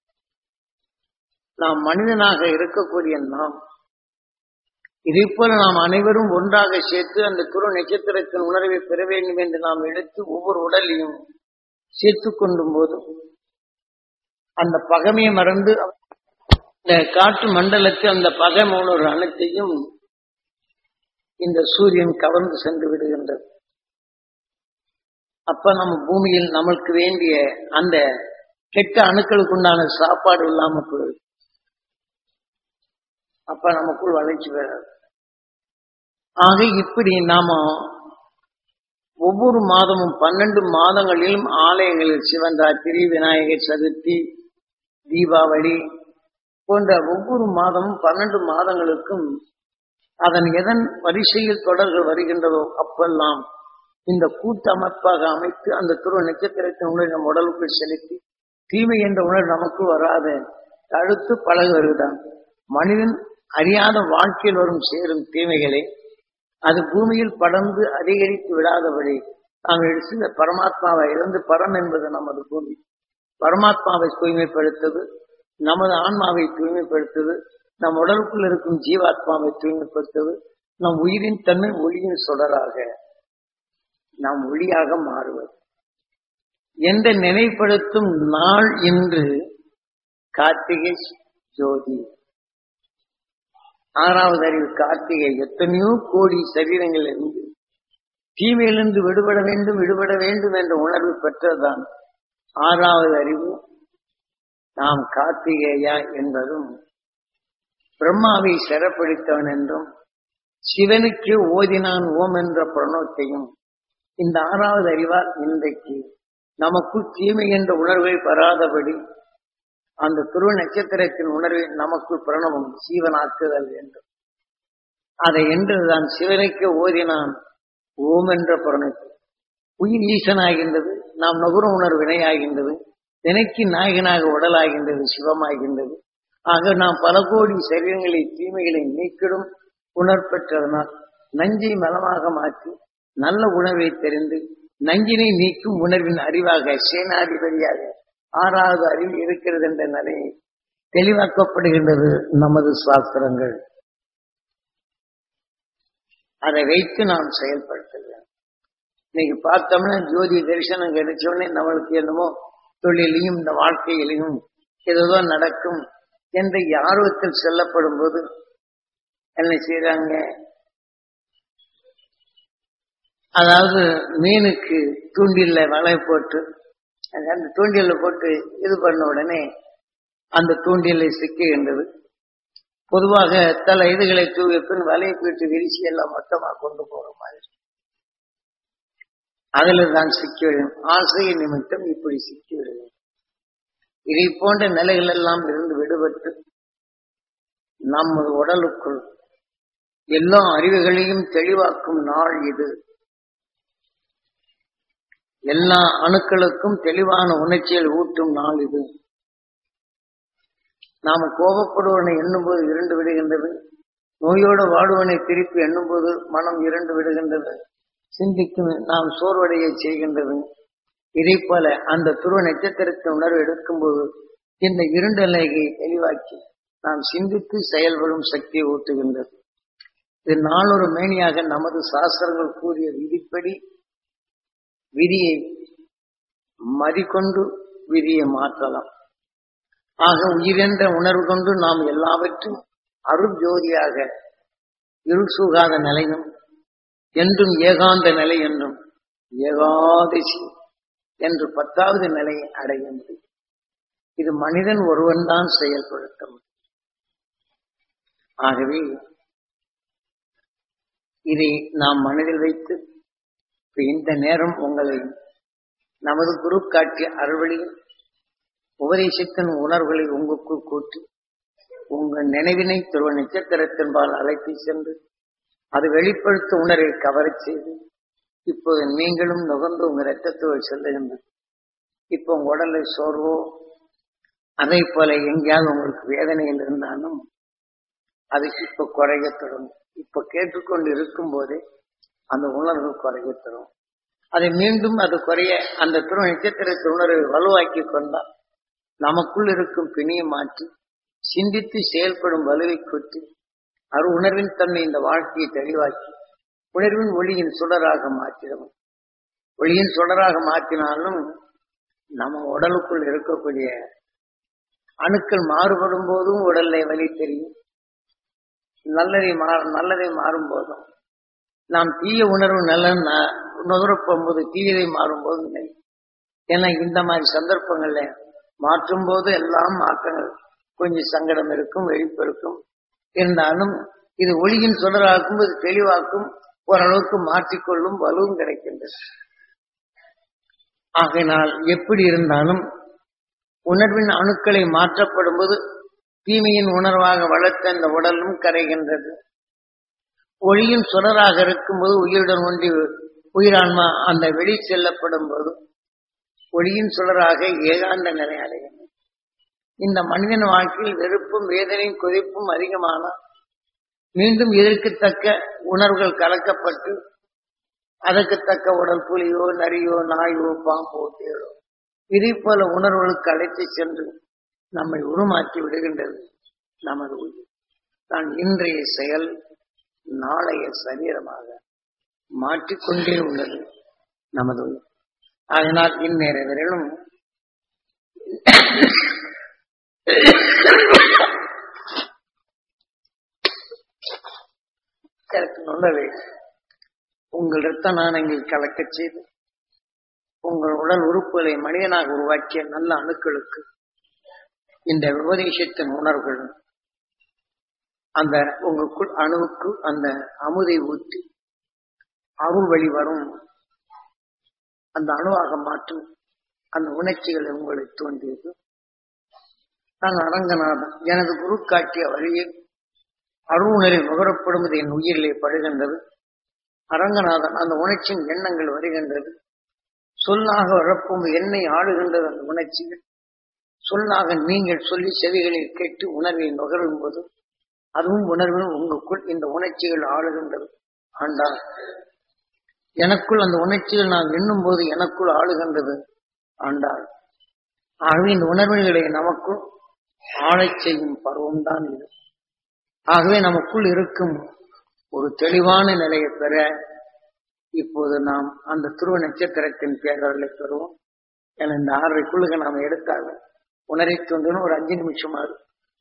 நாம் மனிதனாக இருக்கக்கூடிய நாம் இதே போல நாம் அனைவரும் ஒன்றாக சேர்த்து அந்த குரு நட்சத்திரத்தின் உணர்வை பெற வேண்டும் என்று நாம் எடுத்து ஒவ்வொரு உடலையும் சேர்த்து கொண்டும் போதும் அந்த பகைமையை மறந்து இந்த காற்று மண்டலத்தில் அந்த பகைமை உணர்வு அனைத்தையும் இந்த சூரியன் கவர்ந்து சென்று விடுகின்றது. அப்ப நம்ம பூமியில் நமக்கு வேண்டிய அந்த கெட்ட அணுக்களுக்கு உண்டான சாப்பாடு இல்லாம போயிடும். அப்ப நமக்குள் வளர்ச்சி பெறாது. ஆக இப்படி நாம ஒவ்வொரு மாதமும் 12 மாதங்களிலும் ஆலயங்களில் சிவராத்திரி, விநாயகர் சதுர்த்தி, தீபாவளி போன்ற ஒவ்வொரு மாதமும் 12 மாதங்களுக்கும் அதன் எதன் வரிசையில் தொடர்கள் வருகின்றதோ அப்பெல்லாம் இந்த கூட்டமைப்பாக அமைத்து அந்த துருவ நட்சத்திரத்தின் உணர்வு நம் உடலுக்குள் செலுத்தி தீமை என்ற உணர்வு நமக்கு வராத தடுத்து பழகுவதுதான். மனிதன் அறியாத வாழ்க்கையில் வரும் சேரும் தீமைகளை அது பூமியில் படர்ந்து அதிகரித்து விடாதபடி நாம் எடுத்து பரமாத்மாவை இருந்து பரம் என்பது நமது பூமி. பரமாத்மாவை தூய்மைப்படுத்துவது, நமது ஆன்மாவை தூய்மைப்படுத்துவது, நம் உடலுக்குள் இருக்கும் ஜீவாத்மாவை தூய்மைப்படுத்துவது, நம் உயிரின் தன்மை ஒளியின் சுடராக நாம் ஒளியாக மாறுவது என்ற நினைப்படுத்தும் நாள் இன்று கார்த்திகை ஜோதி. 6வது அறிவு கார்த்திகை. எத்தனையோ கோடி சரீரங்கள் இருந்து தீமையிலிருந்து விடுபட வேண்டும் என்ற உணர்வு பெற்றதுதான் 6வது அறிவு. நாம் கார்த்திகேயா என்பதும் பிரம்மாவை சிறப்பிடித்தவன் என்றும் சிவனுக்கு ஓதினான் ஓம் என்ற பிரணவத்தையும் இந்த 6வது அறிவால் இன்றைக்கு நமக்குள் தீமை என்ற உணர்வை பெறாதபடி அந்த துருவ நட்சத்திரத்தின் உணர்வை நமக்குள் பிரணவம் சீவனாக்குதல் வேண்டும். அதை என்றுதான் சிவனுக்கு ஓதினான் ஓம் என்ற பிரணவத்தை. உயிர் ஈசனாகின்றது, நாம் நுகர உணர்வு வினையாகின்றது, தினைக்கு நாயகனாக உடலாகின்றது, சிவமாகின்றது. ஆக நாம் பல கோடி சரீரங்களை தீமைகளை நீக்கிடும் உணர்பெற்றதனால் நஞ்சை மலமாக மாற்றி நல்ல உணர்வை தெரிந்து நஞ்சினை நீக்கும் உணர்வின் அறிவாக சேனாதிபதியாக 6வது அறிவு இருக்கிறது என்ற நிலையை தெளிவாக்கப்படுகின்றது நமது சாஸ்திரங்கள். அதை வைத்து நாம் செயல்படுத்துகிறோம். இன்னைக்கு பார்த்தோம்னா ஜோதி தரிசனம் கிடைச்சோடனே நம்மளுக்கு என்னமோ தொழிலையும் இந்த வாழ்க்கையிலையும் ஏதோ நடக்கும் என்ற ஆர்வத்தில் செல்லப்படும் போது என்ன செய்யறாங்க, அதாவது மீனுக்கு தூண்டில வலை போட்டு அந்த தூண்டில போட்டு இது பண்ண உடனே அந்த தூண்டிலை சிக்குகின்றது. பொதுவாக தல இதுகளை தூவிய பின் வலையை போட்டு விரிசி எல்லாம் மொத்தமா கொண்டு போற மாதிரி அதுல தான் சிக்கிவிடும். ஆசைய நிமித்தம் இப்படி சிக்கிவிடுவேன். இதை போன்ற நிலைகள் எல்லாம் இருந்து விடுபட்டு நமது உடலுக்குள் எல்லா அறிவுகளையும் தெளிவாக்கும் நாள் இது. எல்லா அணுக்களுக்கும் தெளிவான உணர்ச்சியில் ஊட்டும் நாள் இது. நாம் கோபப்படுவனை எண்ணும்போது இருண்டு விடுகின்றது. நோயோடு வாடுவனை திருப்பி எண்ணும்போது மனம் இருண்டு விடுகின்றது. சிந்திக்கும் நாம் சோர்வடைய செய்கின்றது. இதை போல அந்த துருவ நட்சத்திரத்தின் உணர்வு எடுக்கும்போது இந்த இருண்ட நிலையை தெளிவாக்கி நாம் சிந்தித்து செயல்படும் சக்தியை ஊட்டுகின்றது. இது நாளொரு மேனியாக நமது சாஸ்திரங்கள் கூறிய விதிப்படி விதியை மதிக்கொண்டு விதியை மாற்றலாம். ஆக உயிரென்ற உணர்வு கொண்டு நாம் எல்லாவற்றும் அருட்ஜோதியாக இருள் சூகாத நிலையும் என்றும் ஏகாந்த நிலை என்றும் ஏகாதசி என்று 10வது நிலையை அடைய முடியும். இது மனிதன் ஒருவன் தான் செயல்படுத்த முடியும். ஆகவே இதை நாம் மனதில் வைத்து இந்த நேரம் உங்களை நமது குரு காட்டிய அருள்வழியில் உபதேசத்தின் உணர்வுகளை உங்களுக்குள் கூட்டி உங்கள் நினைவினை துருவ நட்சத்திரத்தின்பால் அழைத்து சென்று அது வெளிப்படுத்த உணர்வை கவரச் செய்து இப்போது நீங்களும் நுகர்ந்து உங்க ரத்தத்தோடு செல்லுகின்ற இப்போ உங்க உடலை சோர்வோ அதை போல எங்கேயாவது உங்களுக்கு வேதனையில் இருந்தாலும் அது இப்ப குறைய தொடங்கும். இப்ப கேட்டுக்கொண்டு இருக்கும் போதே அந்த உணர்வு குறைய தொடங்கும். அதை மீண்டும் அது குறைய அந்த துருவ நட்சத்திரத்தின் உணர்வை வலுவாக்கி கொண்டால் நமக்குள் இருக்கும் பிணியை மாற்றி சிந்தித்து செயல்படும் வலுவை கொட்டி அரு உணர்வின் தன்மை இந்த வாழ்க்கையை தெளிவாக்கி உணர்வின் ஒளியின் சுடராக மாற்றிடும். ஒளியின் சுடராக மாற்றினாலும் நம்ம உடலுக்குள் இருக்கக்கூடிய அணுக்கள் மாறுபடும் போதும் உடலை வலி தெரியும். நல்லதை மாறும் போதும் நாம் தீய உணர்வு நல்ல நுகரப்போகும்போது தீயதை மாறும் போது இல்லை. ஏன்னா இந்த மாதிரி சந்தர்ப்பங்கள்ல மாற்றும் போது எல்லாம் மாற்றங்கள் கொஞ்சம் சங்கடம் இருக்கும், வெடிப்பு இருக்கும். இருந்தாலும் இது ஒளியின் சுடராக்கும், இது தெளிவாக்கும், ஓரளவுக்கு மாற்றிக்கொள்ளும் வலுவும் கிடைக்கின்றது. ஆகையினால் எப்படி இருந்தாலும் உணர்வின் அணுக்களை மாற்றப்படும் போது தீமையின் உணர்வாக வளர்த்த இந்த உடலும் கரைகின்றது. ஒளியின் சுடராக இருக்கும்போது உயிருடன் ஒன்றி உயிரான்மா அந்த வெளி செல்லப்படும் போது ஒளியின் சுடராக ஏகாந்த நிலை அடைகின்றது. இந்த மனிதன் வாழ்க்கையில் வெறுப்பும் வேதனையும் கொதிப்பும் அதிகமான மீண்டும் இதற்கு தக்க உணர்வுகள் கலக்கப்பட்டு அதற்கு தக்க உடல் புலியோ நரியோ நாயோ பாம்போ தேடோ இதை போல உணர்வுகளுக்கு அழைத்து சென்று நம்மை உருமாற்றி விடுகின்றது நமது உயிர். தான் இன்றைய செயல் நாளைய சரீரமாக மாற்றிக்கொண்டே உள்ளது நமது உயிர். அதனால் இந்நேர வரையிலும் உணர்வை உங்கள் இரத்த நாணயங்கள் கலக்க செய்து உங்கள் உடல் உறுப்புகளை மனிதனாக உருவாக்கிய நல்ல அணுக்களுக்கு இந்த உபதேசத்தின் உணர்வுகள் அந்த உங்களுக்குள் அணுவுக்கு அந்த அமுதை ஊற்றி அருள் வழி வரும் அந்த அணுவாக மாற்றும் அந்த உணர்ச்சிகளை உங்களை தோன்றியது. நான் அரங்கநாதன் எனது குரு காட்டிய வழியில் அருணரில் நுகரப்படுவது என் உயிரிலே படுகின்றது. அரங்கநாதன் அந்த உணர்ச்சியின் எண்ணங்கள் வருகின்றது. சொல்லாக வரப்பும் என்னை ஆளுகின்றது. அந்த உணர்ச்சிகள் சொல்லாக நீங்கள் சொல்லி செவிகளில் கேட்டு உணர்வை நுகரும் போது அதுவும் உணர்வில் உங்களுக்குள் இந்த உணர்ச்சிகள் ஆளுகின்றது. ஆண்டால் எனக்குள் அந்த உணர்ச்சிகள் நான் எண்ணும் போது எனக்குள் ஆளுகின்றது. ஆண்டாள் ஆகவே இந்த உணர்வுகளை நமக்குள் ஆளச் செய்யும் பருவம் தான் இது. ஆகவே நமக்குள் இருக்கும் ஒரு தெளிவான நிலையை பெற இப்போது நாம் அந்த துருவ நட்சத்திரத்தின் பேரர்களை பெறுவோம். ஏன்னா இந்த 6:30க்குள்ளுக்கு நாம் எடுத்தாங்க உணரை தோன்றணும் ஒரு 5 நிமிஷமாகும்.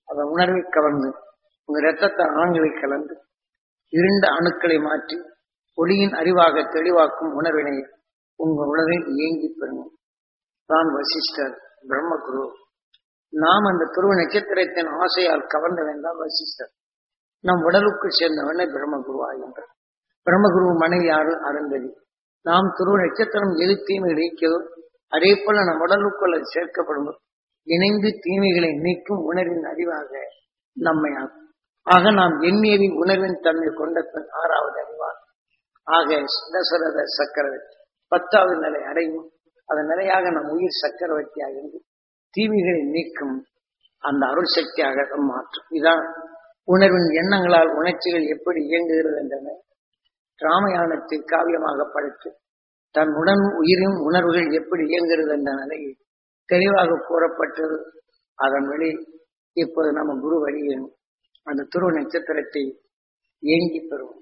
அதன் உணர்வை கவர்ந்து உங்க இரத்தத்தை ஆண்களை கலந்து இருண்ட அணுக்களை மாற்றி ஒளியின் அறிவாக தெளிவாக்கும் உணர்வினை உங்க உலகில் இயங்கி பெறும். தான் வசிஷ்டர் பிரம்மகுரு. நாம் அந்த துருவ நட்சத்திரத்தின் ஆசையால் கவர்ந்த வேண்டாம் வசிஷ்டர். நம் உடலுக்கு சேர்ந்தவனை பிரம்மகுரு ஆகின்றார். பிரம்மகுரு மனைவி யாரு? அருந்ததி. நாம் துருவ நட்சத்திரம் எது தீமை நீக்கியதோ அதே போல நம் உடலுக்குள்ள சேர்க்கப்படும் இணைந்து தீமைகளை நீக்கும் உணர்வின் அறிவாக நம்மை ஆகும். ஆக நாம் எண்ணியவி உணர்வின் தன்மை கொண்ட 6வது அறிவார். ஆக தசரத சக்கரவர்த்தி 10வது நிலை அடையும். அதன் நிலையாக நம் உயிர் சக்கரவர்த்தியாக இருந்து தீமைகளை நீக்கும் அந்த அருள் சக்தியாக மாற்றும். இதான் உணர்வின் எண்ணங்களால் உணர்ச்சிகள் எப்படி இயங்குகிறது என்றன ராமாயணத்தை காவியமாக படைத்து தன் உடன் உயிரின் உணர்வுகள் எப்படி இயங்குகிறது என்ற நிலையை தெளிவாக கூறப்பட்டது. அதன் வழி இப்போது நம்ம குரு வழியின் அந்த துருவ நட்சத்திரத்தை ஏங்கி பெறுவோம்.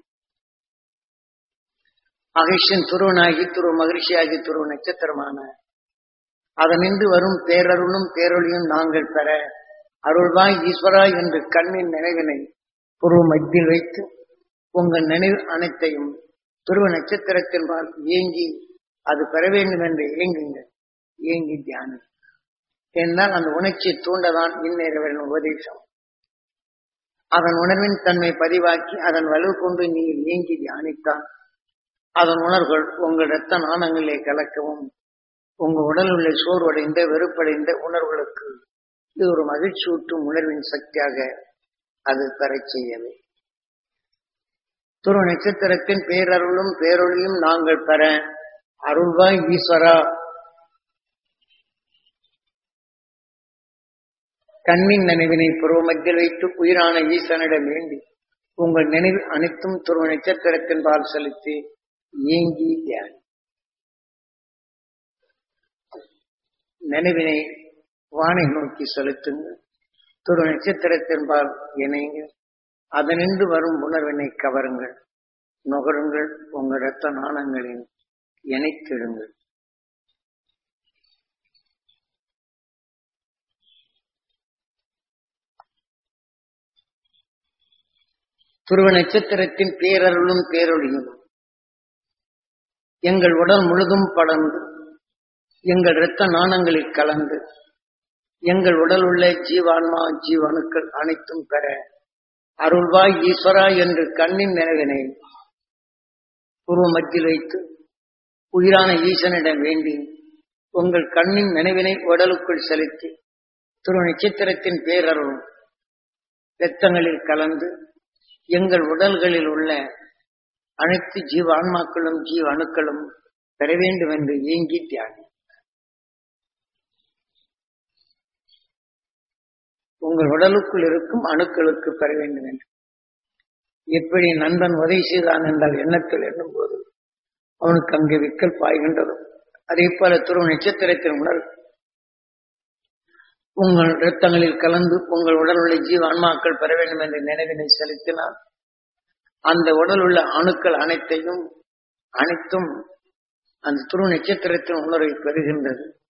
அகிஷன் துருவனாகி துருவ மகிழ்ச்சியாகி துருவ நட்சத்திரமான அதனின்று வரும் பேரருளும் பேரொழியும் நாங்கள் பெற அருள்வாய் ஈஸ்வரா என்று கண்ணின் நினைவினை புருவ மத்தியில் வைத்து உங்கள் நினைவு அனைத்தையும் துருவ நட்சத்திரத்தின் ஏங்கி அது பெற வேண்டும் என்று ஏங்குங்கள். ஏங்கி தியானம் என்றால் அந்த உணர்ச்சியை தூண்டதான் இந்நேரவரின் உபதேசம். அதன் உணர்வின் தன்மை பதிவாக்கி அதன் வலு கொண்டு நீங்கள் ஏங்கி தியானித்தான் அதன் உணர்வுகள் உங்கள் இரத்த நாணங்களிலே கலக்கவும் உங்கள் உடல் உள்ள சோர்வடைந்த வெறுப்படைந்த உணர்வுகளுக்கு இது ஒரு மகிழ்ச்சியூட்டும் உணர்வின் சக்தியாக அது பெறச் செய்யவே துருவ நட்சத்திரத்தின் பேரருளும் பேரொழியும் நாங்கள் பெற அருள்வாய் ஈஸ்வரா கண்ணின் நினைவினை புருவ மத்தியில் வைத்து உயிரான ஈசனிடம் வேண்டி உங்கள் நினைவு அனைத்தும் துருவ நட்சத்திரத்தின் பால் செலுத்தி ஏங்கி தியானம். நினைவினை வானை நோக்கி செலுத்துங்கள். துருவ நட்சத்திரத்தின் பால் இணைங்கள். அதனின்று வரும் உணர்வினை கவருங்கள், நுகருங்கள். உங்கள் இரத்த நாணங்களில் இணைத்திடுங்கள். துருவ நட்சத்திரத்தின் பேரருளும் பேரொழியும் எங்கள் உடல் முழுதும் படர்ந்து எங்கள் இரத்த நாணங்களில் கலந்து எங்கள் உடல் உள்ள ஜீவான்மா ஜீவனுக்கள் அனைத்தும் பெற அருள்வாய் ஈஸ்வரா என்று கண்ணின் நினைவினை பூர்வ மத்தியில் வைத்து உயிரான ஈசனிடம் வேண்டி உங்கள் கண்ணின் நினைவினை உடலுக்குள் செலுத்தி துருவ நட்சத்திரத்தின் பேரருளும் இரத்தங்களில் கலந்து எங்கள் உடல்களில் உள்ள அனைத்து ஜீவ ஆன்மாக்களும் ஜீவ அணுக்களும் பெற வேண்டும் என்று ஏங்கி தியானம். உங்கள் உடலுக்குள் இருக்கும் அணுக்களுக்கு பெற வேண்டும் என்று எப்படி நண்பன் உதவி செய்தான் என்றால் எண்ணத்தில் எண்ணும் போது அவனுக்கு அங்கே விக்கல் பாய்கின்றதும் அதே போல துருவ நட்சத்திரத்தின் உணர்வு உங்கள் இரத்தங்களில் கலந்து உங்கள் உடல் உள்ள ஜீவ ஆன்மாக்கள் பெற வேண்டும் என்ற நினைவினை செலுத்தினால் அந்த உடல் உள்ள அணுக்கள் அனைத்தும் அந்த துருவ நட்சத்திரத்தின் உணர்வை பெறுகின்றது.